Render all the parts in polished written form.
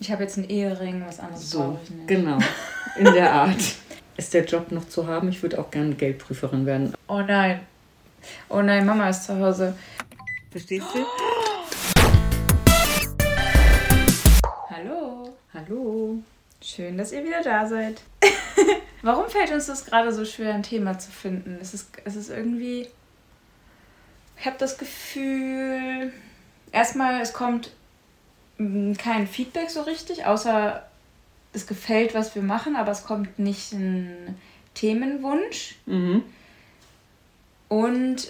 Ich habe jetzt einen Ehering, was anderes brauche ich nicht. Genau, in der Art. Ist der Job noch zu haben? Ich würde auch gerne Geldprüferin werden. Oh nein, Mama ist zu Hause. Verstehst du? Hallo. Schön, dass ihr wieder da seid. Warum fällt uns das gerade so schwer, ein Thema zu finden? Es ist irgendwie... Ich habe das Gefühl... Erstmal, es kommt kein Feedback so richtig, außer es gefällt, was wir machen, aber es kommt nicht ein Themenwunsch. Mhm. Und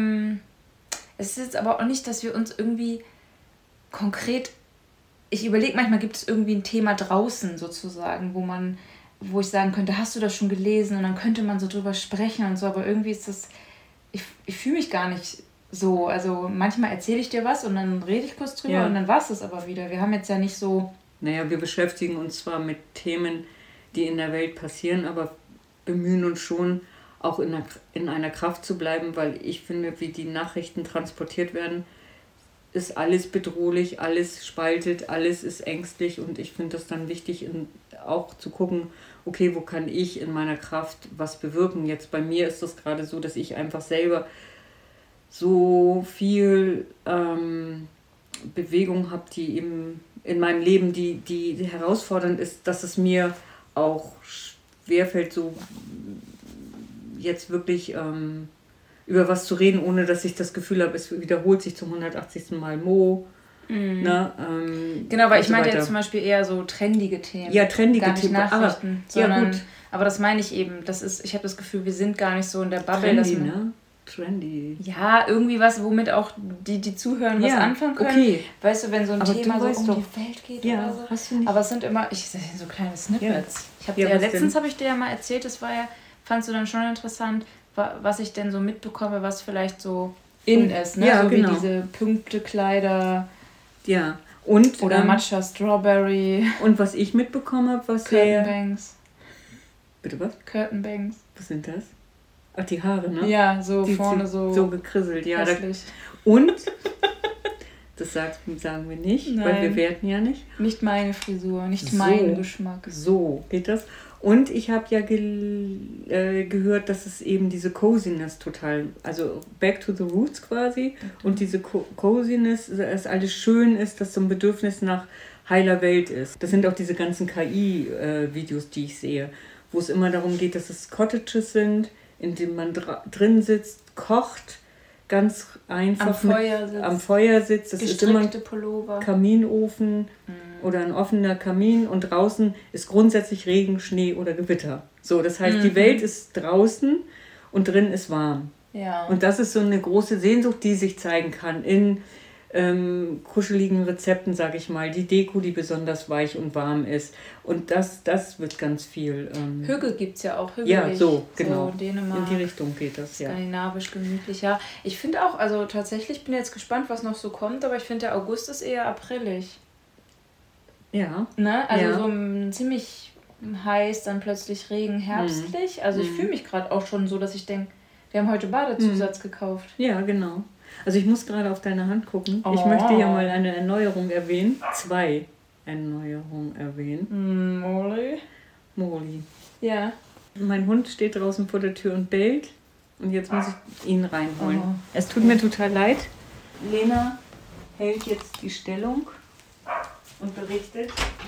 es ist jetzt aber auch nicht, dass wir uns irgendwie konkret... Ich überlege manchmal, gibt es irgendwie ein Thema draußen sozusagen, wo ich sagen könnte, hast du das schon gelesen? Und dann könnte man so drüber sprechen und so, aber irgendwie ist das... Ich fühle mich gar nicht so. Also manchmal erzähle ich dir was und dann rede ich kurz drüber und dann war es das aber wieder. Wir haben jetzt ja nicht so... Naja, wir beschäftigen uns zwar mit Themen, die in der Welt passieren, aber bemühen uns schon, auch in einer Kraft zu bleiben, weil ich finde, wie die Nachrichten transportiert werden, ist alles bedrohlich, alles spaltet, alles ist ängstlich und ich finde das dann wichtig, auch zu gucken, okay, wo kann ich in meiner Kraft was bewirken? Jetzt bei mir ist das gerade so, dass ich einfach selber so viel Bewegung habe, die eben in meinem Leben, die herausfordernd ist, dass es mir auch schwerfällt, so jetzt wirklich über was zu reden, ohne dass ich das Gefühl habe, es wiederholt sich zum 180. Mal Mo. Mhm. Na, genau, weil ich meinte jetzt zum Beispiel eher so trendige Themen. Ja, trendige gar nicht Themen. Nachrichten, aber das meine ich eben. Ich habe das Gefühl, wir sind gar nicht so in der Bubble. Trendy, ne? Trendy. Ja, irgendwie was, womit auch die zuhören, was anfangen können. Okay. Weißt du, wenn so ein Thema so um die Welt geht oder so. Hast du nicht. Aber es sind immer, so kleine Snippets. Ja. Letztens habe ich dir ja mal erzählt, fandst du dann schon interessant, was ich denn so mitbekomme, was vielleicht so in ist, ne? Ja, so genau. Wie diese Punktekleider. Ja. Und, oder Matcha Strawberry. Und was ich mitbekommen habe, was Curtainbangs. Bitte was? Curtainbangs. Was sind das? Ach, die Haare, ne? Ja, so die vorne so gekrisselt, ja. Hässlich. Und, das sagen wir nicht, Nein. weil wir werten ja nicht. Nicht meine Frisur, nicht mein Geschmack. So geht das. Und ich habe ja gehört, dass es eben diese Coziness total, also back to the roots quasi, und diese Coziness, dass alles schön ist, dass so ein Bedürfnis nach heiler Welt ist. Das sind auch diese ganzen KI-Videos, die ich sehe, wo es immer darum geht, dass es Cottages sind, in denen man drin sitzt, kocht, ganz einfach am Feuer sitzt. Das ist immer ein Pullover. Kaminofen oder ein offener Kamin und draußen ist grundsätzlich Regen, Schnee oder Gewitter. So, das heißt, die Welt ist draußen und drin ist warm. Ja. Und das ist so eine große Sehnsucht, die sich zeigen kann in kuscheligen Rezepten, sage ich mal, die Deko, die besonders weich und warm ist. Und das wird ganz viel... Hügge gibt es ja auch, hügelig. Ja, so, genau. So Dänemark, in die Richtung geht das, ja. Skandinavisch, gemütlich, ja. Ich finde auch, also tatsächlich bin jetzt gespannt, was noch so kommt, aber ich finde, der August ist eher aprilig. Ja. Ne? Also so ziemlich heiß, dann plötzlich Regen, herbstlich. Also ich fühle mich gerade auch schon so, dass ich denke, wir haben heute Badezusatz gekauft. Ja, genau. Also ich muss gerade auf deine Hand gucken. Ich möchte ja mal eine Erneuerung erwähnen. 2 Erneuerungen erwähnen. Molly. Ja. Mein Hund steht draußen vor der Tür und bellt. Und jetzt muss ich ihn reinholen. Es tut mir total leid. Lena hält jetzt die Stellung und berichtet.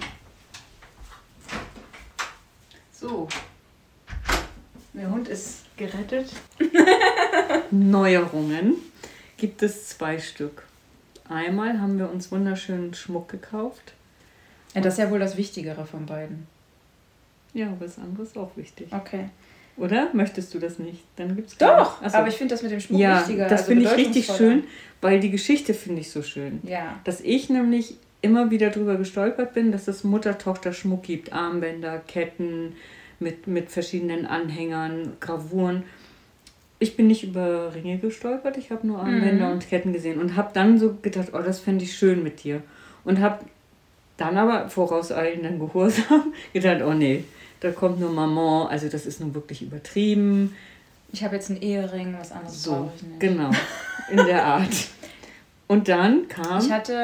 So. Der Hund ist gerettet. Neuerungen gibt es 2 Stück. Einmal haben wir uns wunderschönen Schmuck gekauft. Ja, das ist ja wohl das Wichtigere von beiden. Ja, aber das andere ist auch wichtig. Okay. Oder? Möchtest du das nicht? Dann gibt's doch, aber ich finde das mit dem Schmuck wichtiger. Ja, das finde ich richtig schön, weil die Geschichte finde ich so schön. Ja. Dass ich nämlich immer wieder drüber gestolpert bin, dass es Mutter-Tochter-Schmuck gibt. Armbänder, Ketten mit verschiedenen Anhängern, Gravuren. Ich bin nicht über Ringe gestolpert, ich habe nur Armbänder und Ketten gesehen und habe dann so gedacht, oh, das fände ich schön mit dir. Und habe dann aber vorauseilenden Gehorsam gedacht, oh nee, da kommt nur Maman, also das ist nun wirklich übertrieben. Ich habe jetzt einen Ehering, was anderes brauche ich nicht. Genau, in der Art. Und dann kam... Ich hatte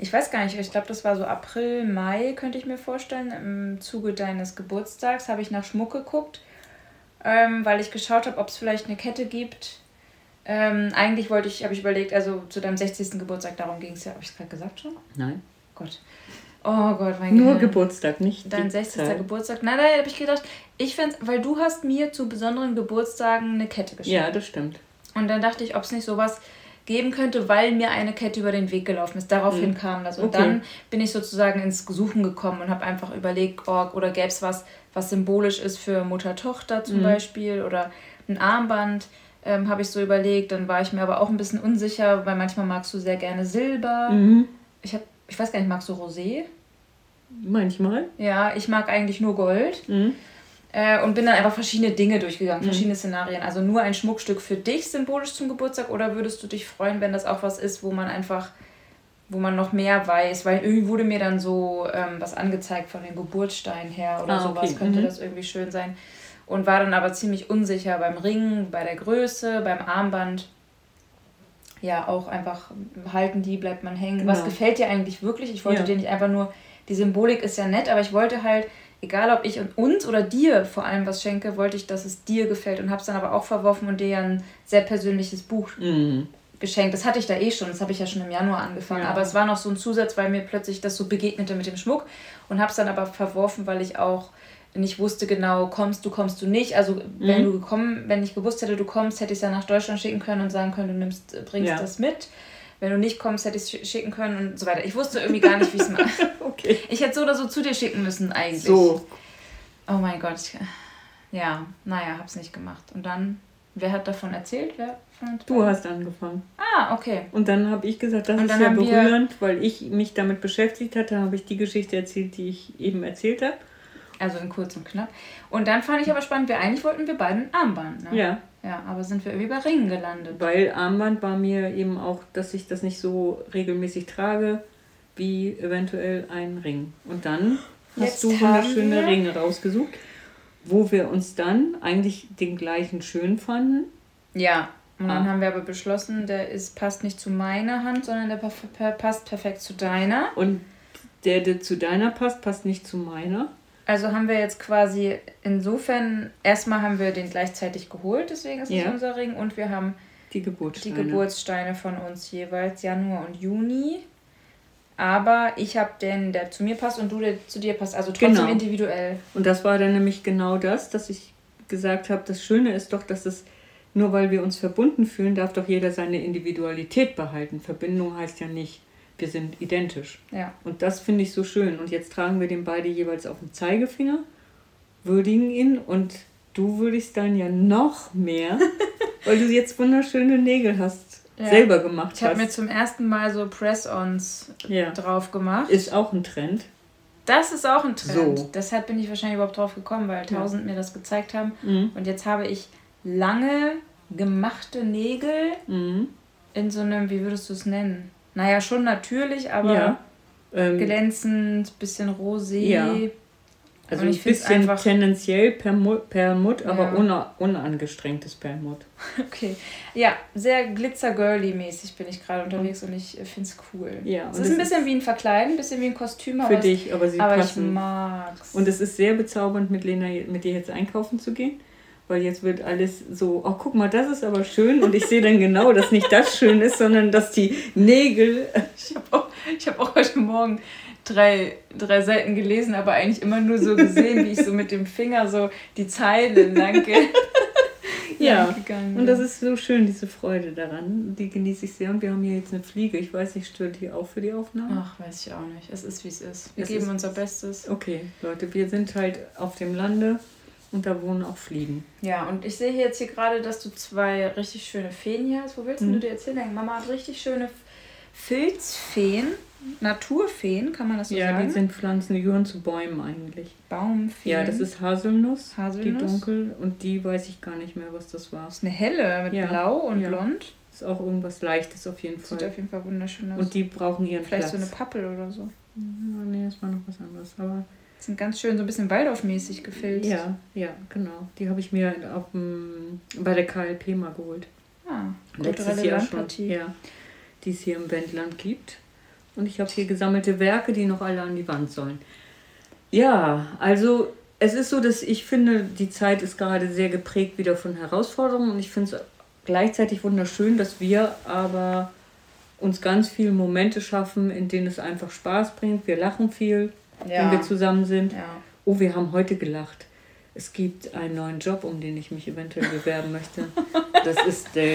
Ich weiß gar nicht, ich glaube, das war so April, Mai, könnte ich mir vorstellen. Im Zuge deines Geburtstags habe ich nach Schmuck geguckt, weil ich geschaut habe, ob es vielleicht eine Kette gibt. Eigentlich habe ich überlegt, also zu deinem 60. Geburtstag, darum ging es ja. Habe ich es gerade gesagt schon? Nein. Gott. Oh Gott, mein Nur Gehirn. Geburtstag, nicht dein 60. Geburtstag. Nein, habe ich gedacht, weil du hast mir zu besonderen Geburtstagen eine Kette geschenkt. Ja, das stimmt. Und dann dachte ich, ob es nicht sowas geben könnte, weil mir eine Kette über den Weg gelaufen ist. Daraufhin kam das. Und dann bin ich sozusagen ins Suchen gekommen und habe einfach überlegt, oder gäbe es was symbolisch ist für Mutter-Tochter zum Beispiel oder ein Armband. Habe ich so überlegt. Dann war ich mir aber auch ein bisschen unsicher, weil manchmal magst du sehr gerne Silber. Ich weiß gar nicht, magst du Rosé? Manchmal. Ja, ich mag eigentlich nur Gold. Und bin dann einfach verschiedene Dinge durchgegangen, verschiedene Szenarien. Also nur ein Schmuckstück für dich symbolisch zum Geburtstag oder würdest du dich freuen, wenn das auch was ist, wo man noch mehr weiß? Weil irgendwie wurde mir dann so was angezeigt von den Geburtssteinen her oder sowas. Könnte das irgendwie schön sein. Und war dann aber ziemlich unsicher beim Ring, bei der Größe, beim Armband. Ja, auch einfach halten die, bleibt man hängen. Was gefällt dir eigentlich wirklich? Ich wollte dir nicht einfach nur, die Symbolik ist ja nett, aber ich wollte halt, egal ob ich uns oder dir vor allem was schenke, wollte ich, dass es dir gefällt und habe es dann aber auch verworfen und dir ja ein sehr persönliches Buch geschenkt. Das hatte ich da schon, das habe ich ja schon im Januar angefangen, aber es war noch so ein Zusatz, weil mir plötzlich das so begegnete mit dem Schmuck und habe es dann aber verworfen, weil ich auch nicht wusste genau, kommst du nicht. Also wenn ich gewusst hätte, du kommst, hätte ich es ja nach Deutschland schicken können und sagen können, du bringst das mit. Wenn du nicht kommst, hätte ich es schicken können und so weiter. Ich wusste irgendwie gar nicht, wie ich es mache. Okay. Ich hätte so oder so zu dir schicken müssen eigentlich. So. Oh mein Gott. Hab's nicht gemacht. Und dann, wer hat davon erzählt? Du hast angefangen. Ah, okay. Und dann habe ich gesagt, das ist ja berührend, weil ich mich damit beschäftigt hatte. Dann habe ich die Geschichte erzählt, die ich eben erzählt habe. Also in kurz und knapp. Und dann fand ich aber spannend, eigentlich wollten wir beide ein Armband. Ne? Ja. Ja, aber sind wir irgendwie bei Ringen gelandet. Weil Armband war mir eben auch, dass ich das nicht so regelmäßig trage, wie eventuell ein Ring. Und dann hast du wunderschöne Ringe rausgesucht, wo wir uns dann eigentlich den gleichen schön fanden. Ja, und dann haben wir aber beschlossen, passt nicht zu meiner Hand, sondern der passt perfekt zu deiner. Und der zu deiner passt nicht zu meiner. Also haben wir jetzt quasi insofern, erstmal haben wir den gleichzeitig geholt, deswegen ist es unser Ring. Und wir haben die Geburtssteine von uns jeweils, Januar und Juni. Aber ich habe den, der zu mir passt und du, der zu dir passt. Also trotzdem individuell. Und das war dann nämlich genau das, dass ich gesagt habe, das Schöne ist doch, dass es, nur weil wir uns verbunden fühlen, darf doch jeder seine Individualität behalten. Verbindung heißt ja nicht, wir sind identisch. Ja. Und das finde ich so schön. Und jetzt tragen wir den beide jeweils auf den Zeigefinger, würdigen ihn und du würdigst dann ja noch mehr, weil du jetzt wunderschöne Nägel hast, selber gemacht hast. Ich habe mir zum ersten Mal so Press-Ons drauf gemacht. Ist auch ein Trend. Das ist auch ein Trend. So. Deshalb bin ich wahrscheinlich überhaupt drauf gekommen, weil 1000 mir das gezeigt haben. Und jetzt habe ich lange gemachte Nägel in so einem, wie würdest du es nennen? Naja, schon natürlich, aber glänzend, bisschen rosé. Ja. Also ein bisschen tendenziell Perlmutt, aber unangestrengtes Perlmutt. Okay. Ja, sehr glitzer-girly-mäßig bin ich gerade unterwegs und ich finde es cool. Ja, es ist ein bisschen wie ein Verkleiden, ein bisschen wie ein Kostüm. Für dich, aber sie passen. Ich mag's. Und es ist sehr bezaubernd, mit Lena, mit dir jetzt einkaufen zu gehen. Weil jetzt wird alles so, oh guck mal, das ist aber schön. Und ich sehe dann genau, dass nicht das schön ist, sondern dass die Nägel... Ich hab auch heute Morgen 3 Seiten gelesen, aber eigentlich immer nur so gesehen, wie ich so mit dem Finger so die Zeile lang gegangen bin. Und das ist so schön, diese Freude daran. Die genieße ich sehr. Und wir haben hier jetzt eine Fliege. Ich weiß nicht, stört die auch für die Aufnahme? Ach, weiß ich auch nicht. Es ist, wie es ist. Wir geben unser Bestes. Okay, Leute, wir sind halt auf dem Lande. Und da wohnen auch Fliegen. Ja, und ich sehe jetzt hier gerade, dass du 2 richtig schöne Feen hier hast. Wo willst du dir erzählen? Deine Mama hat richtig schöne Filzfeen, Naturfeen, kann man das so sagen? Ja, die sind Pflanzen, die gehören zu Bäumen eigentlich. Baumfeen? Ja, das ist Haselnuss, die dunkel. Und die weiß ich gar nicht mehr, was das war. Das ist eine helle mit Blau und Blond. Ist auch irgendwas Leichtes auf jeden Fall. Sieht auf jeden Fall wunderschön aus. Und die brauchen ihren Vielleicht Platz. So eine Pappel oder so. Nee, das war noch was anderes. Aber sind ganz schön so ein bisschen Waldorfmäßig gefilzt. Ja, genau. Die habe ich mir bei der KLP mal geholt. Letztes Jahr schon. Ja, die es hier im Wendland gibt. Und ich habe hier gesammelte Werke, die noch alle an die Wand sollen. Ja, also es ist so, dass ich finde, die Zeit ist gerade sehr geprägt wieder von Herausforderungen. Und ich finde es gleichzeitig wunderschön, dass wir aber uns ganz viele Momente schaffen, in denen es einfach Spaß bringt. Wir lachen viel, wenn wir zusammen sind. Ja. Oh, wir haben heute gelacht. Es gibt einen neuen Job, um den ich mich eventuell bewerben möchte. Das ist der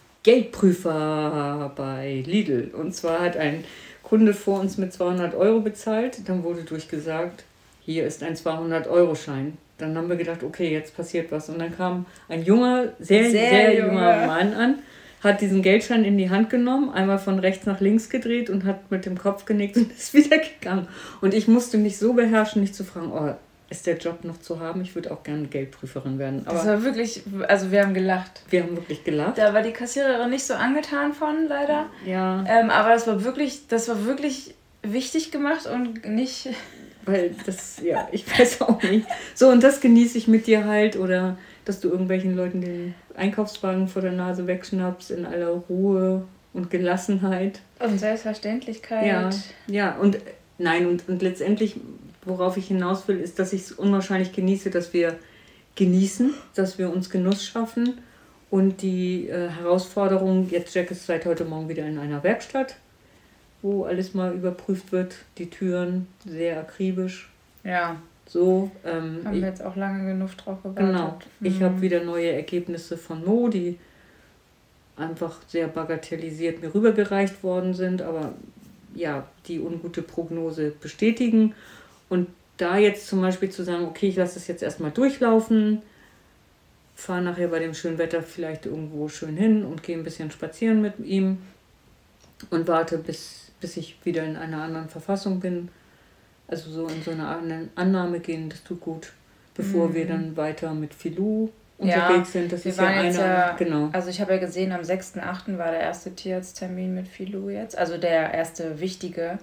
Geldprüfer bei Lidl. Und zwar hat ein Kunde vor uns mit 200 € bezahlt. Dann wurde durchgesagt, hier ist ein 200-Euro-Schein. Dann haben wir gedacht, okay, jetzt passiert was. Und dann kam ein junger, sehr junger Mann an, hat diesen Geldschein in die Hand genommen, einmal von rechts nach links gedreht und hat mit dem Kopf genickt und ist wieder gegangen. Und ich musste mich so beherrschen, nicht zu fragen, oh, ist der Job noch zu haben? Ich würde auch gerne Geldprüferin werden. Aber das war wirklich, also wir haben gelacht. Wir haben wirklich gelacht. Da war die Kassiererin nicht so angetan von, leider. Ja. Aber das war wirklich wichtig gemacht und nicht... Weil das, ja, ich weiß auch nicht. So, und das genieße ich mit dir halt. Oder dass du irgendwelchen Leuten den Einkaufswagen vor der Nase wegschnappst in aller Ruhe und Gelassenheit. Und Selbstverständlichkeit. Ja, und nein, und letztendlich, worauf ich hinaus will, ist, dass ich es unwahrscheinlich genieße, dass wir genießen, dass wir uns Genuss schaffen. Und die Herausforderung, jetzt Jack ist seit heute Morgen wieder in einer Werkstatt, wo alles mal überprüft wird, die Türen sehr akribisch. Ja. So. Haben wir jetzt auch lange genug drauf gewartet. Genau. Ich habe wieder neue Ergebnisse von Mo, die einfach sehr bagatellisiert mir rübergereicht worden sind, aber ja, die ungute Prognose bestätigen. Und da jetzt zum Beispiel zu sagen, okay, ich lasse es jetzt erstmal durchlaufen, fahre nachher bei dem schönen Wetter vielleicht irgendwo schön hin und gehe ein bisschen spazieren mit ihm und warte, bis ich wieder in einer anderen Verfassung bin. Also so in so eine Annahme gehen, das tut gut, bevor wir dann weiter mit Filou unterwegs sind. Das ist ja einer, genau. Also ich habe ja gesehen, am 6.8. war der erste Tierarzttermin mit Filou jetzt, also der erste wichtige.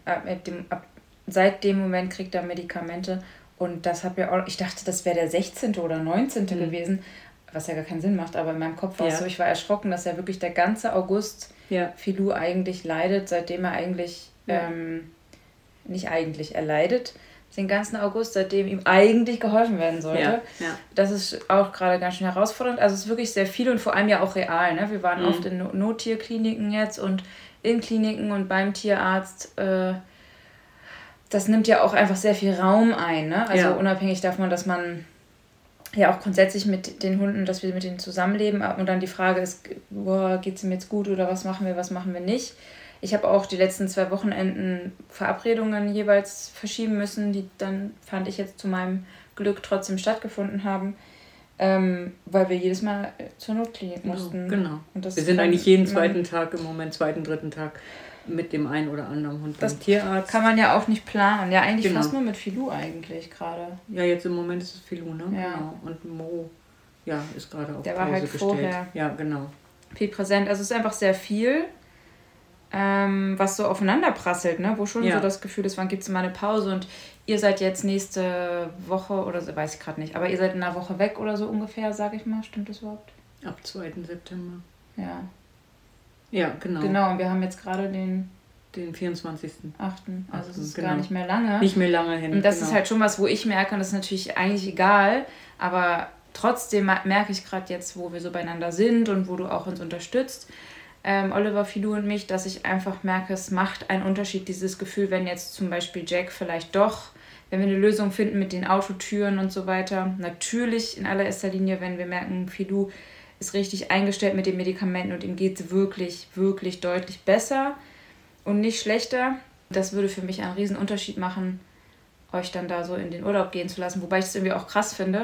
Seit dem Moment kriegt er Medikamente und das habe ja auch, ich dachte, das wäre der 16. oder 19. gewesen, was ja gar keinen Sinn macht, aber in meinem Kopf war es so, ich war erschrocken, dass ja wirklich der ganze August Filou eigentlich leidet, seitdem er eigentlich, er leidet den ganzen August, seitdem ihm eigentlich geholfen werden sollte. Ja. Das ist auch gerade ganz schön herausfordernd. Also es ist wirklich sehr viel und vor allem ja auch real. Ne? Wir waren oft in Nottierkliniken jetzt und in Kliniken und beim Tierarzt. Das nimmt ja auch einfach sehr viel Raum ein. Ne? Also unabhängig davon, dass man ja auch grundsätzlich mit den Hunden, dass wir mit denen zusammenleben und dann die Frage ist, geht es ihm jetzt gut oder was machen wir nicht. Ich habe auch die letzten 2 Wochenenden Verabredungen jeweils verschieben müssen, die dann, fand ich jetzt zu meinem Glück, trotzdem stattgefunden haben, weil wir jedes Mal zur Notklinik mussten. Genau. Und das wir sind eigentlich jeden zweiten Tag im Moment, zweiten, dritten Tag mit dem einen oder anderen Hund beim Tierarzt. Kann man ja auch nicht planen. Ja, eigentlich fast nur mit Filou eigentlich gerade. Ja, jetzt im Moment ist es Filou, ne? Ja. Genau. Und Mo, ist gerade auf der Pause war halt gestellt. Vorher ja, genau. Viel präsent. Also es ist einfach sehr viel, was so aufeinander prasselt, ne? Wo schon so das Gefühl ist, wann gibt es mal eine Pause und ihr seid jetzt nächste Woche oder so, weiß ich gerade nicht, aber ihr seid in einer Woche weg oder so ungefähr, sage ich mal. Stimmt das überhaupt? Ab 2. September. Ja. Ja, genau. Genau, und wir haben jetzt gerade den 24. 8. Also es ist gar nicht mehr lange. Nicht mehr lange hin. Und das ist halt schon was, wo ich merke, und das ist natürlich eigentlich egal, aber trotzdem merke ich gerade jetzt, wo wir so beieinander sind und wo du auch uns unterstützt, Oliver, Filou und mich, dass ich einfach merke, es macht einen Unterschied, dieses Gefühl, wenn jetzt zum Beispiel Jack vielleicht doch, wenn wir eine Lösung finden mit den Autotüren und so weiter, natürlich in allererster Linie, wenn wir merken, Filou ist richtig eingestellt mit den Medikamenten und ihm geht es wirklich, wirklich deutlich besser und nicht schlechter. Das würde für mich einen riesen Unterschied machen, euch dann da so in den Urlaub gehen zu lassen, wobei ich es irgendwie auch krass finde,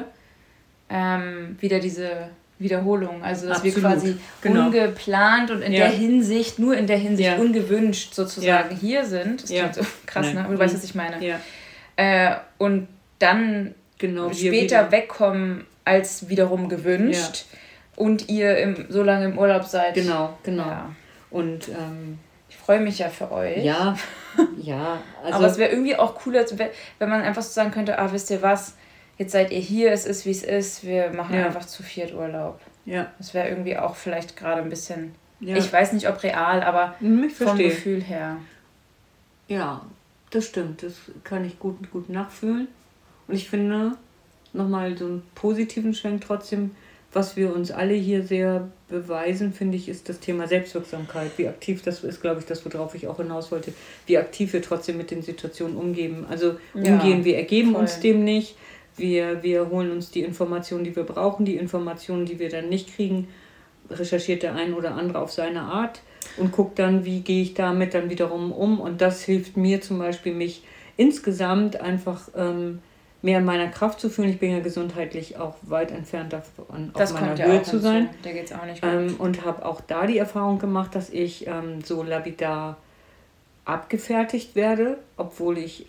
wieder diese Wiederholung, also dass wir quasi ungeplant und nur in der Hinsicht ungewünscht sozusagen hier sind. Das klingt so krass, ne? Aber du weißt, was ich meine. Ja. Und dann später wegkommen als wiederum gewünscht und ihr so lange im Urlaub seid. Genau. Ja. Und ich freue mich ja für euch. Ja. Also, aber es wäre irgendwie auch cooler, wenn man einfach so sagen könnte, wisst ihr was, jetzt seid ihr hier, es ist wie es ist, wir machen einfach zu 4 Urlaub. Ja. Das wäre irgendwie auch vielleicht gerade ein bisschen, ich weiß nicht ob real, aber vom Gefühl her. Ja, das stimmt. Das kann ich gut nachfühlen. Und ich finde, nochmal so einen positiven Schwenk trotzdem, was wir uns alle hier sehr beweisen, finde ich, ist das Thema Selbstwirksamkeit. Wie aktiv, das ist, glaube ich, das, worauf ich auch hinaus wollte, wie aktiv wir trotzdem mit den Situationen umgehen. Also umgehen, wir ergeben uns dem nicht. Wir holen uns die Informationen, die wir brauchen, die Informationen, die wir dann nicht kriegen, recherchiert der ein oder andere auf seine Art und guckt dann, wie gehe ich damit dann wiederum um. Und das hilft mir zum Beispiel, mich insgesamt einfach mehr in meiner Kraft zu fühlen. Ich bin ja gesundheitlich auch weit entfernt davon, auf meiner Höhe zu sein. Da geht's auch nicht gut. Und habe auch da die Erfahrung gemacht, dass ich so lapidar abgefertigt werde, obwohl ich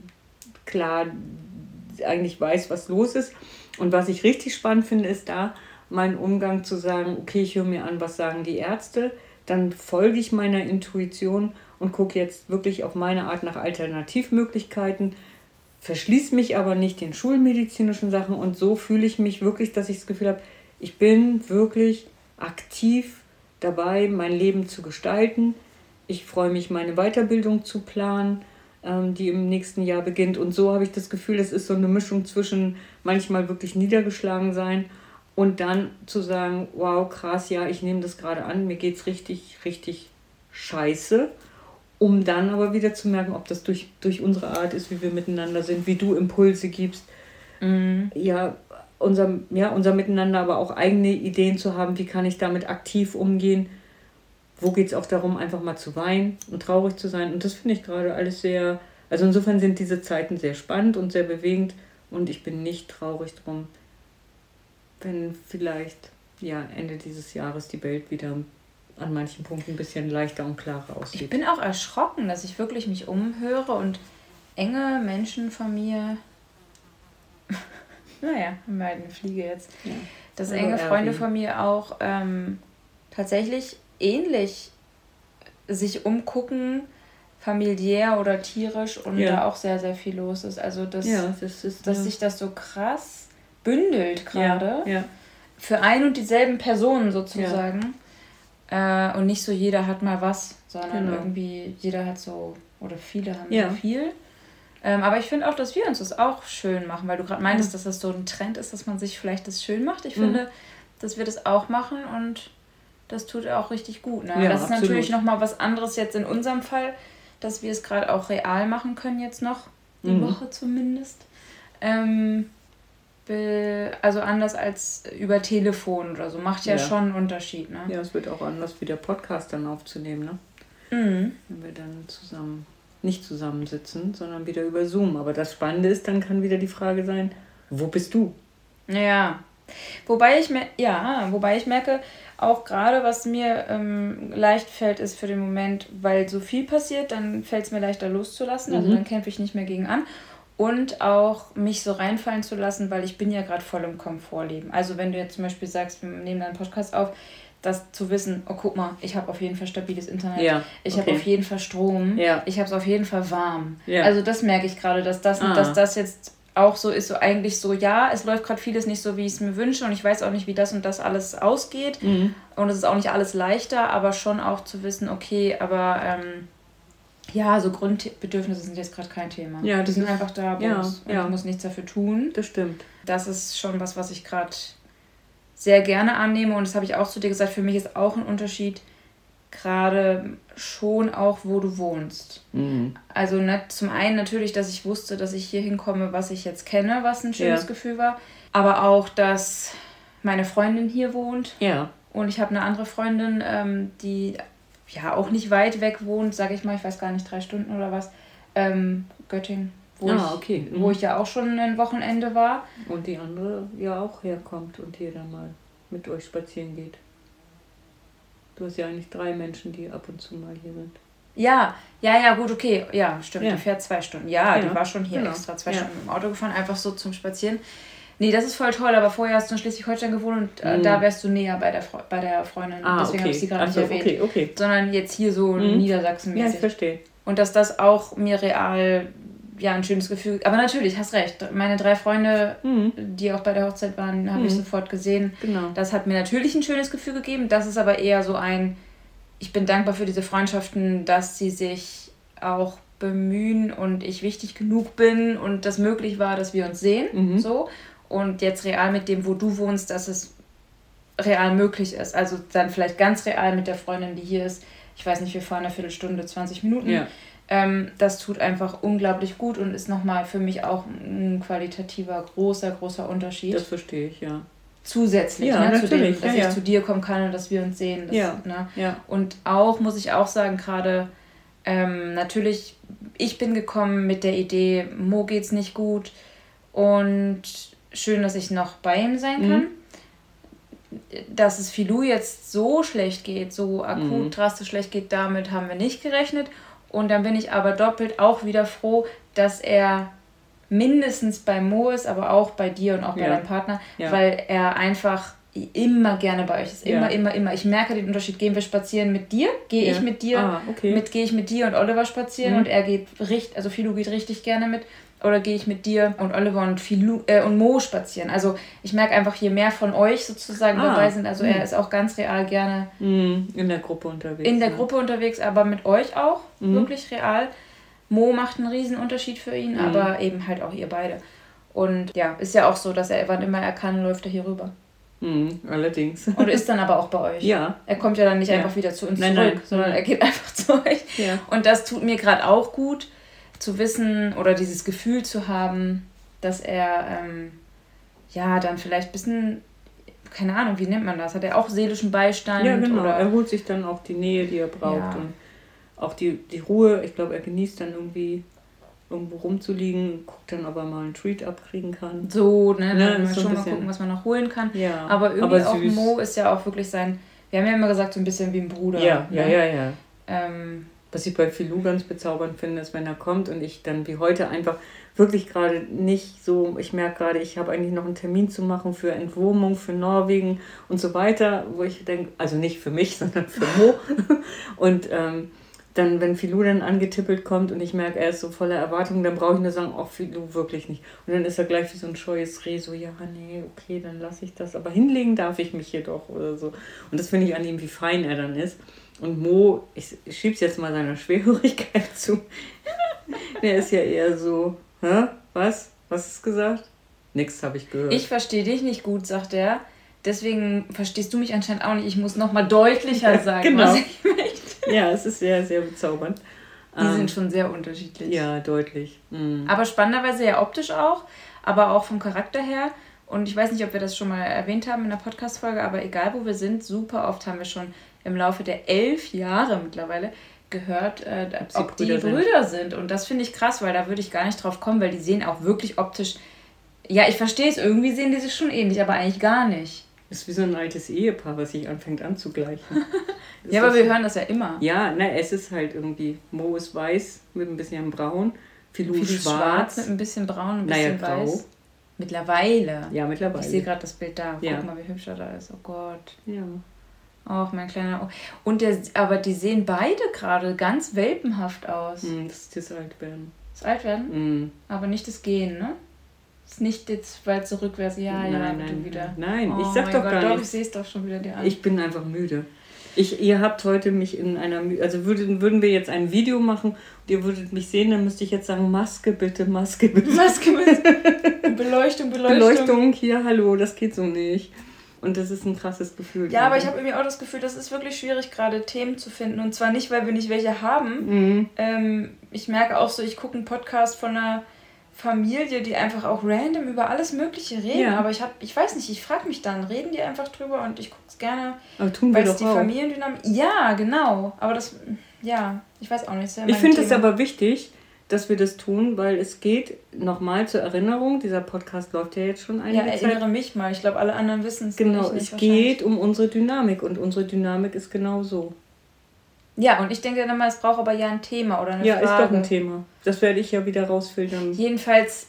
klar eigentlich weiß, was los ist. Und was ich richtig spannend finde, ist da mein Umgang zu sagen, okay, ich höre mir an, was sagen die Ärzte, dann folge ich meiner Intuition und gucke jetzt wirklich auf meine Art nach Alternativmöglichkeiten, verschließe mich aber nicht den schulmedizinischen Sachen und so fühle ich mich wirklich, dass ich das Gefühl habe, ich bin wirklich aktiv dabei, mein Leben zu gestalten. Ich freue mich, meine Weiterbildung zu planen, die im nächsten Jahr beginnt. Und so habe ich das Gefühl, es ist so eine Mischung zwischen manchmal wirklich niedergeschlagen sein und dann zu sagen, wow, krass, ja, ich nehme das gerade an, mir geht's richtig, richtig scheiße. Um dann aber wieder zu merken, ob das durch unsere Art ist, wie wir miteinander sind, wie du Impulse gibst. Ja, unser Miteinander, aber auch eigene Ideen zu haben, wie kann ich damit aktiv umgehen. Wo geht es auch darum, einfach mal zu weinen und traurig zu sein. Und das finde ich gerade alles sehr, also insofern sind diese Zeiten sehr spannend und sehr bewegend und ich bin nicht traurig drum, wenn vielleicht Ende dieses Jahres die Welt wieder an manchen Punkten ein bisschen leichter und klarer aussieht. Ich bin auch erschrocken, dass ich wirklich mich umhöre und enge Menschen von mir, naja, haben wir halt eine Fliege jetzt, dass enge Freunde von mir auch tatsächlich ähnlich sich umgucken, familiär oder tierisch und da auch sehr, sehr viel los ist. Also dass sich das so krass bündelt gerade für ein und dieselben Personen sozusagen. Und nicht so jeder hat mal was, sondern irgendwie jeder hat so, oder viele haben so viel. Aber ich finde auch, dass wir uns das auch schön machen, weil du gerade meintest, dass das so ein Trend ist, dass man sich vielleicht das schön macht. Ich finde, dass wir das auch machen und das tut auch richtig gut. Ne? Ja, das ist natürlich nochmal was anderes jetzt in unserem Fall, dass wir es gerade auch real machen können jetzt noch, die Woche zumindest. Also anders als über Telefon oder so. Macht ja schon einen Unterschied. Ne? Ja, es wird auch anders, wie der Podcast dann aufzunehmen. Ne? Wenn wir dann nicht zusammensitzen, sondern wieder über Zoom. Aber das Spannende ist, dann kann wieder die Frage sein, wo bist du? Ja, wobei ich merke, auch gerade was mir leicht fällt, ist für den Moment, weil so viel passiert, dann fällt es mir leichter loszulassen. Also dann kämpfe ich nicht mehr gegen an. Und auch mich so reinfallen zu lassen, weil ich bin ja gerade voll im Komfortleben. Also wenn du jetzt zum Beispiel sagst, wir nehmen einen Podcast auf, das zu wissen, oh guck mal, ich habe auf jeden Fall stabiles Internet, ich habe auf jeden Fall Strom, ich habe es auf jeden Fall warm. Ja. Also das merke ich gerade, dass das jetzt auch so ist, so eigentlich so, ja, es läuft gerade vieles nicht so, wie ich es mir wünsche und ich weiß auch nicht, wie das und das alles ausgeht und es ist auch nicht alles leichter, aber schon auch zu wissen, okay, aber so Grundbedürfnisse sind jetzt gerade kein Thema. Ja, die sind einfach da, und du musst nichts dafür tun. Das stimmt. Das ist schon was ich gerade sehr gerne annehme und das habe ich auch zu dir gesagt, für mich ist auch ein Unterschied, gerade schon auch, wo du wohnst. Also zum einen natürlich, dass ich wusste, dass ich hier hinkomme, was ich jetzt kenne, was ein schönes Gefühl war, aber auch, dass meine Freundin hier wohnt und ich habe eine andere Freundin, die auch nicht weit weg wohnt, sage ich mal, ich weiß gar nicht, 3 Stunden oder was, Göttingen, wo ich ja auch schon ein Wochenende war. Und die andere ja auch herkommt und hier dann mal mit euch spazieren geht. Du hast ja eigentlich 3 Menschen, die ab und zu mal hier sind. Ja, gut, okay. Ja, stimmt, die fährt 2 Stunden. Ja, die war schon hier extra 2 Stunden im Auto gefahren, einfach so zum Spazieren. Nee, das ist voll toll, aber vorher hast du in Schleswig-Holstein gewohnt und da wärst du näher bei der Freundin. Deswegen habe ich sie gerade nicht erwähnt. Okay. Sondern jetzt hier so Niedersachsen-mäßig. Ja, ich verstehe. Und dass das auch mir real ein schönes Gefühl... Aber natürlich, hast recht. Meine 3 Freunde, die auch bei der Hochzeit waren, habe ich sofort gesehen. Genau. Das hat mir natürlich ein schönes Gefühl gegeben. Das ist aber eher so ich bin dankbar für diese Freundschaften, dass sie sich auch bemühen und ich wichtig genug bin und das möglich war, dass wir uns sehen. So. Und jetzt real mit dem, wo du wohnst, dass es real möglich ist. Also dann vielleicht ganz real mit der Freundin, die hier ist. Ich weiß nicht, wir fahren eine Viertelstunde, 20 Minuten. Ja. Das tut einfach unglaublich gut und ist nochmal für mich auch ein qualitativer, großer Unterschied. Das verstehe ich, ja. Zusätzlich, ja, ne, zu dem, dass ich zu dir kommen kann und dass wir uns sehen. Das, ne? Und auch, muss ich auch sagen, gerade natürlich, ich bin gekommen mit der Idee, Mo geht's nicht gut und schön, dass ich noch bei ihm sein kann. Dass es Filou jetzt so schlecht geht, so akut drastisch schlecht geht, damit haben wir nicht gerechnet. Und dann bin ich aber doppelt auch wieder froh, dass er mindestens bei Mo ist, aber auch bei dir und auch bei deinem Partner, weil er einfach immer gerne bei euch ist. Immer. Ich merke den Unterschied. Gehen wir spazieren mit dir, gehe ich mit dir, gehe ich mit dir und Oliver spazieren und er geht also Filou geht richtig gerne mit. Oder gehe ich mit dir und Oliver und Filou und Mo spazieren. Also ich merke einfach, je mehr von euch sozusagen dabei sind, also er ist auch ganz real gerne in der Gruppe unterwegs. In der Gruppe unterwegs, aber mit euch auch, wirklich real. Mo macht einen riesen Unterschied für ihn, aber eben halt auch ihr beide. Und ja, ist ja auch so, dass er, wann immer er kann, läuft er hier rüber. Allerdings. Und ist dann aber auch bei euch. Ja. Er kommt ja dann nicht einfach wieder zu uns zurück, sondern er geht einfach zu euch. Ja. Und das tut mir gerade auch gut, zu wissen oder dieses Gefühl zu haben, dass er dann vielleicht ein bisschen, keine Ahnung, wie nennt man das? Hat er auch seelischen Beistand? Ja, genau. Oder? Er holt sich dann auch die Nähe, die er braucht und auch die Ruhe. Ich glaube, er genießt dann irgendwie irgendwo rumzuliegen, guckt dann, ob er mal einen Treat abkriegen kann. So, ne? Dann so schon mal gucken, was man noch holen kann. Ja, aber irgendwie auch Mo ist ja auch wirklich wir haben ja immer gesagt, so ein bisschen wie ein Bruder. Ja. Was ich bei Filou ganz bezaubernd finde, ist, wenn er kommt und ich dann wie heute einfach wirklich gerade nicht so, ich merke gerade, ich habe eigentlich noch einen Termin zu machen für Entwurmung, für Norwegen und so weiter, wo ich denke, also nicht für mich, sondern für Mo. Und dann, wenn Filou dann angetippelt kommt und ich merke, er ist so voller Erwartungen, dann brauche ich nur sagen, Filou, wirklich nicht. Und dann ist er gleich wie so ein scheues Reh, so, ja, nee, okay, dann lasse ich das. Aber hinlegen darf ich mich hier doch oder so. Und das finde ich an ihm, wie fein er dann ist. Und Mo, ich schieb's jetzt mal seiner Schwerhörigkeit zu. Der ist ja eher so, was? Was ist gesagt? Nix habe ich gehört. Ich verstehe dich nicht gut, sagt er. Deswegen verstehst du mich anscheinend auch nicht. Ich muss nochmal deutlicher sagen, was ich möchte. Ja, es ist sehr, sehr bezaubernd. Die sind schon sehr unterschiedlich. Ja, deutlich. Aber spannenderweise ja optisch auch, aber auch vom Charakter her. Und ich weiß nicht, ob wir das schon mal erwähnt haben in der Podcast-Folge, aber egal wo wir sind, super oft haben wir schon im Laufe der 11 Jahre mittlerweile gehört, ob die Brüder sind. Und das finde ich krass, weil da würde ich gar nicht drauf kommen, weil die sehen auch wirklich optisch, ja, ich verstehe es, irgendwie sehen die sich schon ähnlich, aber eigentlich gar nicht. Das ist wie so ein altes Ehepaar, was sich anfängt anzugleichen. Ja, aber wir hören das ja immer. Ja, es ist halt irgendwie, Mo ist weiß mit ein bisschen braun, Filou schwarz mit ein bisschen braun, ein bisschen weiß. Grau. Mittlerweile. Ja, mittlerweile. Ich sehe gerade das Bild da. Guck mal, wie hübsch er da ist. Oh Gott. Ja. Och, mein kleiner... Und aber die sehen beide gerade ganz welpenhaft aus. Das ist das Altwerden. Das Altwerden? Aber nicht das Gehen, ne? Das ist nicht jetzt weit rückwärts. Nein, du wieder. Nein, ich sag doch gar nicht. Ich sehe es doch schon wieder dir an. Ich bin einfach müde. Ihr habt heute mich in einer... Also würden wir jetzt ein Video machen und ihr würdet mich sehen, dann müsste ich jetzt sagen, Maske bitte, Maske bitte. Maske bitte. Beleuchtung. Beleuchtung, hier, hallo, das geht so nicht. Und das ist ein krasses Gefühl. Ja, aber ich habe irgendwie auch das Gefühl, das ist wirklich schwierig, gerade Themen zu finden. Und zwar nicht, weil wir nicht welche haben. Ich merke auch so, ich gucke einen Podcast von einer Familie, die einfach auch random über alles Mögliche reden. Ja. Aber ich weiß nicht, ich frage mich dann, reden die einfach drüber und ich gucke es gerne. Aber tun wir doch die Familiendynamik. Ja, genau. Aber das, ich weiß auch nicht. Ich finde es aber wichtig, dass wir das tun, weil es geht, nochmal zur Erinnerung, dieser Podcast läuft ja jetzt schon einige Zeit. Ja, erinnere mich mal. Ich glaube, alle anderen wissen es nicht. Genau, es geht um unsere Dynamik und unsere Dynamik ist genau so. Ja, und ich denke dann mal, es braucht aber ja ein Thema oder eine Frage. Ja, ist doch ein Thema. Das werde ich ja wieder rausfiltern. Jedenfalls,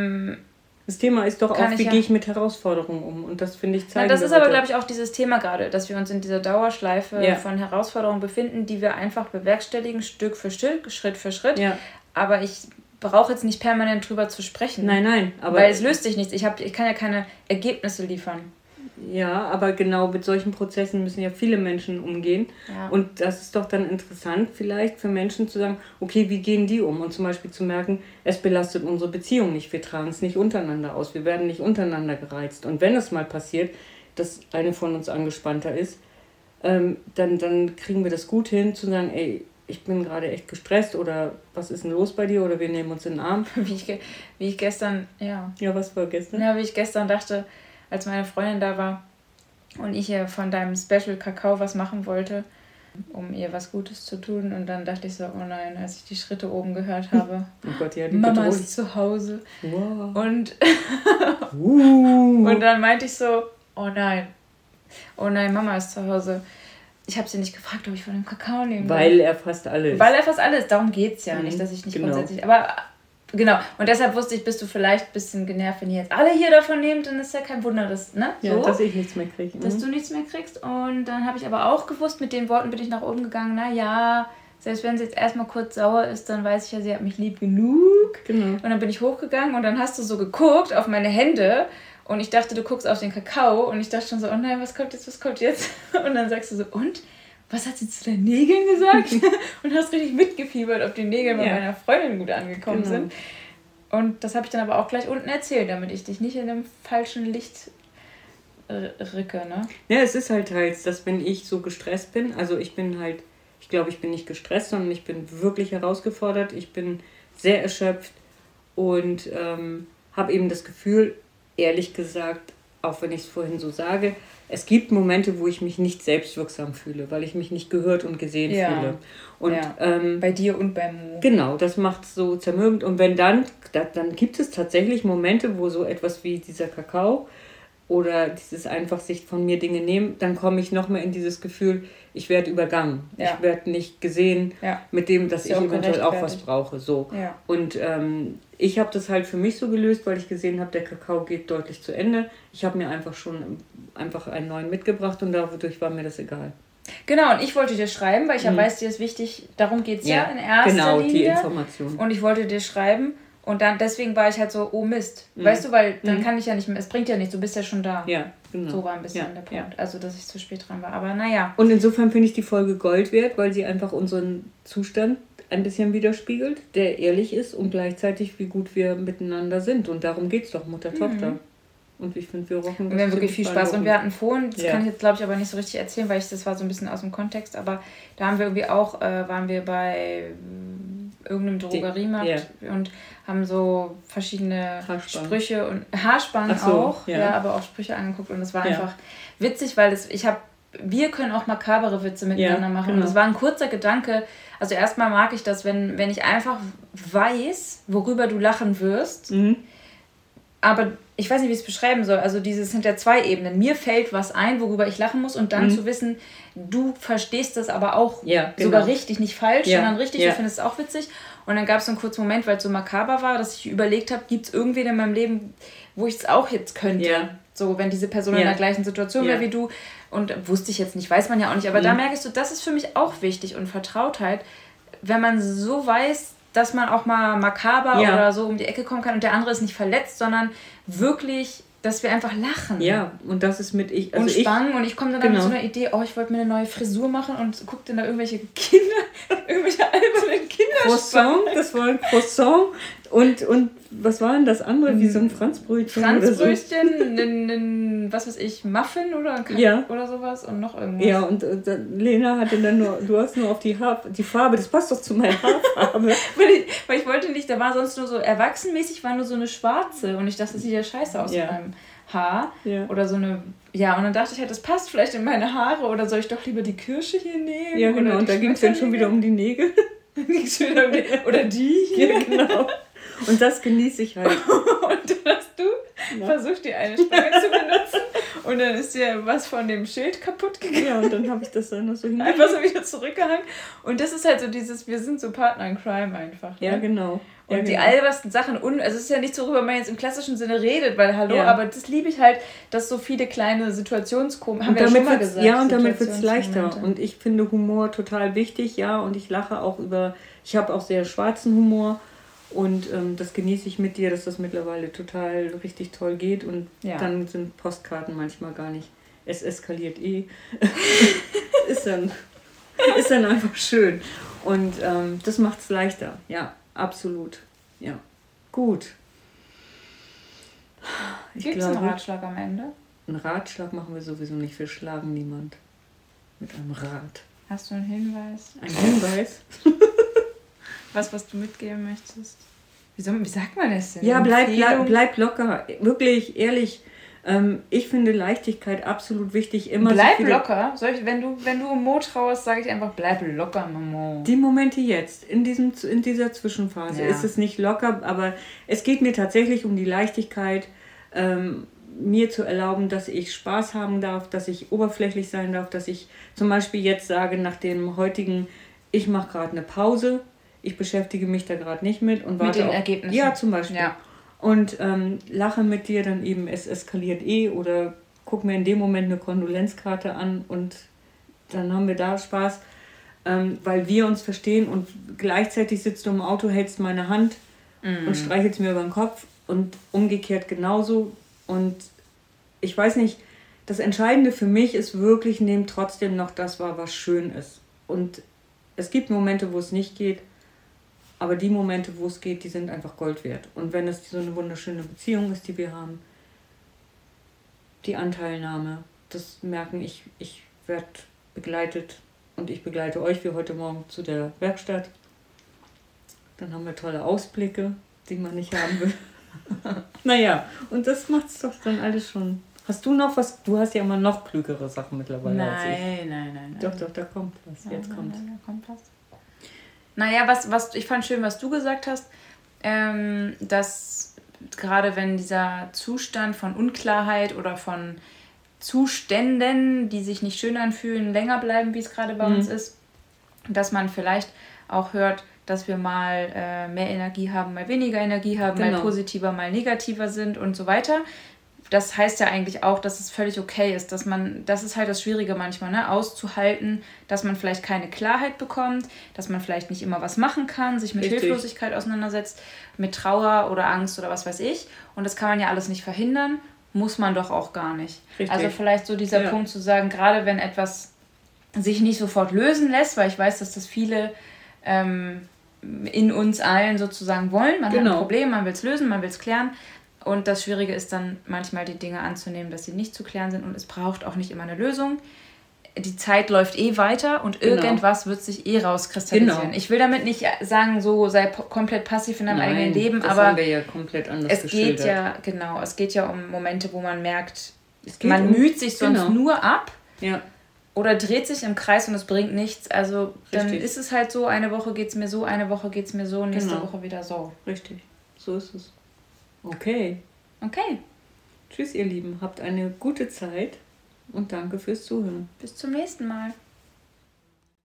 das Thema ist doch auch, wie gehe ich mit Herausforderungen um? Und das finde ich zeigen. Das ist aber, glaube ich, auch dieses Thema gerade, dass wir uns in dieser Dauerschleife von Herausforderungen befinden, die wir einfach bewerkstelligen, Stück für Stück, Schritt für Schritt. Ja. Aber ich brauche jetzt nicht permanent drüber zu sprechen. Nein. Aber weil es löst sich nichts. Ich kann ja keine Ergebnisse liefern. Ja, aber genau mit solchen Prozessen müssen ja viele Menschen umgehen. Ja. Und das ist doch dann interessant vielleicht für Menschen zu sagen, okay, wie gehen die um? Und zum Beispiel zu merken, es belastet unsere Beziehung nicht, wir tragen es nicht untereinander aus, wir werden nicht untereinander gereizt. Und wenn es mal passiert, dass eine von uns angespannter ist, dann kriegen wir das gut hin, zu sagen, ey, ich bin gerade echt gestresst oder was ist denn los bei dir oder wir nehmen uns in den Arm. Wie ich gestern, ja. Ja, was war gestern? Ja, wie ich gestern dachte, als meine Freundin da war und ich ihr von deinem Special Kakao was machen wollte, um ihr was Gutes zu tun. Und dann dachte ich so, oh nein, als ich die Schritte oben gehört habe, Oh Gott, ja, die Mama bedrohlich. ist zu Hause. Wow. Und dann meinte ich so, oh nein, Mama ist zu Hause. Ich habe sie nicht gefragt, ob ich von dem Kakao nehmen will. Weil er fast alles. Weil er fast alles, darum geht es ja nicht, dass ich nicht grundsätzlich, aber genau, und deshalb wusste ich, bist du vielleicht ein bisschen genervt, wenn ihr jetzt alle hier davon nehmt, dann ist ja kein Wunder, dass, ne? Ja, so, dass ich nichts mehr kriege. dass du nichts mehr kriegst. Und dann habe ich aber auch gewusst, mit den Worten bin ich nach oben gegangen, naja, selbst wenn sie jetzt erstmal kurz sauer ist, dann weiß ich ja, sie hat mich lieb genug. Genau. Und dann bin ich hochgegangen und dann hast du so geguckt auf meine Hände und ich dachte, du guckst auf den Kakao und ich dachte schon so, oh nein, was kommt jetzt? Und dann sagst du so, und? Was hat sie zu deinen Nägeln gesagt? Und hast richtig mitgefiebert, ob die Nägel bei meiner Freundin gut angekommen sind. Und das habe ich dann aber auch gleich unten erzählt, damit ich dich nicht in dem falschen Licht rücke, ne? Ja, es ist halt teils, dass wenn ich so gestresst bin, also ich glaube, ich bin nicht gestresst, sondern ich bin wirklich herausgefordert, ich bin sehr erschöpft und habe eben das Gefühl, ehrlich gesagt, auch wenn ich es vorhin so sage, es gibt Momente, wo ich mich nicht selbstwirksam fühle, weil ich mich nicht gehört und gesehen fühle. Und, bei dir und beim Mo. Genau, das macht es so zermürbend. Und wenn dann gibt es tatsächlich Momente, wo so etwas wie dieser Kakao oder dieses einfach sich von mir Dinge nehmen, dann komme ich noch mehr in dieses Gefühl, ich werde übergangen. Ja. Ich werde nicht gesehen mit dem, dass ich eventuell auch was brauche. So. Ja. Und ich habe das halt für mich so gelöst, weil ich gesehen habe, der Kakao geht deutlich zu Ende. Ich habe mir einfach einen neuen mitgebracht und dadurch war mir das egal. Genau, und ich wollte dir schreiben, weil ich ja weiß, dir ist wichtig, darum geht es ja in erster Linie. Genau, die Information. Und ich wollte dir schreiben und dann deswegen war ich halt so, oh Mist. Weißt du, weil dann kann ich ja nicht mehr, es bringt ja nichts, du bist ja schon da. Ja, genau. So war ein bisschen der Punkt, also dass ich zu spät dran war, aber naja. Und insofern finde ich die Folge Gold wert, weil sie einfach unseren Zustand ein bisschen widerspiegelt, der ehrlich ist und gleichzeitig, wie gut wir miteinander sind. Und darum geht es doch, Mutter-Tochter. Und ich finde, wir rocken das. Wir haben wirklich viel Spaß. Und wir hatten vorhin, das kann ich jetzt glaube ich aber nicht so richtig erzählen, weil das war so ein bisschen aus dem Kontext, aber da haben wir irgendwie auch, waren wir bei irgendeinem Drogeriemarkt und haben so verschiedene Sprüche und Haarspangen auch, aber auch Sprüche angeguckt und es war einfach witzig, weil wir können auch makabere Witze miteinander machen. Genau. Und es war ein kurzer Gedanke. Also erstmal mag ich das, wenn ich einfach weiß, worüber du lachen wirst, aber ich weiß nicht, wie ich es beschreiben soll. Also dieses sind ja zwei Ebenen. Mir fällt was ein, worüber ich lachen muss und dann zu wissen, du verstehst das aber auch sogar richtig, nicht falsch, sondern richtig, du findest es auch witzig. Und dann gab es so einen kurzen Moment, weil es so makaber war, dass ich überlegt habe, gibt es irgendwen in meinem Leben, wo ich es auch jetzt könnte. Ja. So, wenn diese Person in der gleichen Situation wäre wie du. Und wusste ich jetzt nicht, weiß man ja auch nicht. Aber da merke ich so, das ist für mich auch wichtig und Vertrautheit, wenn man so weiß, dass man auch mal makaber oder so um die Ecke kommen kann und der andere ist nicht verletzt, sondern wirklich, dass wir einfach lachen. Ja, und das ist mit ich. Also und Spangen und ich komme dann mit so einer Idee, ich wollte mir eine neue Frisur machen und guck dann da irgendwelche albernen Kinder. Croissant, das war ein Croissant und was war denn das andere, wie so ein Franzbrötchen? Franzbrötchen, was weiß ich, Muffin oder oder sowas und noch irgendwas. Ja, und Lena hatte dann du hast nur auf die Farbe, das passt doch zu meiner Haarfarbe. weil ich wollte nicht, da war sonst nur so, erwachsenmäßig war nur so eine schwarze und ich dachte, das sieht ja scheiße aus mit meinem Haar. Ja. Oder so eine, und dann dachte ich halt, das passt vielleicht in meine Haare oder soll ich doch lieber die Kirsche hier nehmen? Ja, genau, und da ging es dann schon wieder um die Nägel. Oder die hier. Ja, genau. Und das genieße ich halt. Und dann hast du versucht, die eine Spange zu benutzen und dann ist dir was von dem Schild kaputt gegangen. Ja, und dann habe ich das dann noch so einfach so wieder zurückgehangen. Und das ist halt so dieses, wir sind so Partner in Crime einfach. Ne? Ja, genau. Und die albersten Sachen, also es ist ja nicht so, worüber man jetzt im klassischen Sinne redet, weil aber das liebe ich halt, dass so viele kleine Situationskomik, haben wir ja schon mal gesagt. Ja, und damit wird es leichter. Und ich finde Humor total wichtig, und ich lache auch ich habe auch sehr schwarzen Humor Und das genieße ich mit dir, dass das mittlerweile total richtig toll geht. Und dann sind Postkarten manchmal gar nicht. Es eskaliert eh. ist dann einfach schön. Und das macht es leichter. Ja, absolut. Ja, gut. Gibt es einen Ratschlag am Ende? Einen Ratschlag machen wir sowieso nicht. Wir schlagen niemand mit einem Rat. Hast du einen Hinweis? Ein Hinweis? Was du mitgeben möchtest? Wie sagt man das denn? Ja, bleib locker. Wirklich, ehrlich. Ich finde Leichtigkeit absolut wichtig. Immer bleib locker. Wenn du im Mo trauerst, sage ich einfach, bleib locker, Mama. Die Momente jetzt, in dieser Zwischenphase, ist es nicht locker, aber es geht mir tatsächlich um die Leichtigkeit, mir zu erlauben, dass ich Spaß haben darf, dass ich oberflächlich sein darf, dass ich zum Beispiel jetzt sage, nach dem heutigen, ich mache gerade eine Pause, ich beschäftige mich da gerade nicht mit und warte mit den Ergebnissen. Ja, zum Beispiel. Ja. Und lache mit dir dann eben, es eskaliert oder guck mir in dem Moment eine Kondolenzkarte an und dann haben wir da Spaß, weil wir uns verstehen und gleichzeitig sitzt du im Auto, hältst meine Hand und streichelst mir über den Kopf und umgekehrt genauso. Und ich weiß nicht, das Entscheidende für mich ist wirklich, nehmt trotzdem noch das wahr, was schön ist. Und es gibt Momente, wo es nicht geht, aber die Momente, wo es geht, die sind einfach Gold wert. Und wenn es so eine wunderschöne Beziehung ist, die wir haben, die Anteilnahme, das merken, ich werde begleitet und ich begleite euch wie heute Morgen zu der Werkstatt. Dann haben wir tolle Ausblicke, die man nicht haben will. Naja, und das macht es doch dann alles schon. Hast du noch was? Du hast ja immer noch klügere Sachen mittlerweile als ich. Nein. Doch, da kommt was. Jetzt kommt. Da kommt was. Naja, was ich fand schön, was du gesagt hast, dass gerade wenn dieser Zustand von Unklarheit oder von Zuständen, die sich nicht schön anfühlen, länger bleiben, wie es gerade bei uns ist, dass man vielleicht auch hört, dass wir mal mehr Energie haben, mal weniger Energie haben, mal positiver, mal negativer sind und so weiter. Das heißt ja eigentlich auch, dass es völlig okay ist, das ist halt das Schwierige manchmal, ne? Auszuhalten, dass man vielleicht keine Klarheit bekommt, dass man vielleicht nicht immer was machen kann, sich mit Hilflosigkeit auseinandersetzt, mit Trauer oder Angst oder was weiß ich. Und das kann man ja alles nicht verhindern, muss man doch auch gar nicht. Richtig. Also vielleicht so dieser Punkt zu sagen, gerade wenn etwas sich nicht sofort lösen lässt, weil ich weiß, dass das viele in uns allen sozusagen wollen. Man hat ein Problem, man will es lösen, man will es klären. Und das Schwierige ist dann manchmal die Dinge anzunehmen, dass sie nicht zu klären sind und es braucht auch nicht immer eine Lösung. Die Zeit läuft weiter und irgendwas wird sich rauskristallisieren. Genau. Ich will damit nicht sagen, so sei komplett passiv in deinem eigenen Leben, das aber haben wir ja komplett anders geschildert. Es geht ja um Momente, wo man merkt, man müht sich sonst nur ab oder dreht sich im Kreis und es bringt nichts. Also dann ist es halt so, eine Woche geht es mir so, eine Woche geht es mir so, nächste Woche wieder so. Richtig, so ist es. Okay. Tschüss, ihr Lieben. Habt eine gute Zeit und danke fürs Zuhören. Bis zum nächsten Mal.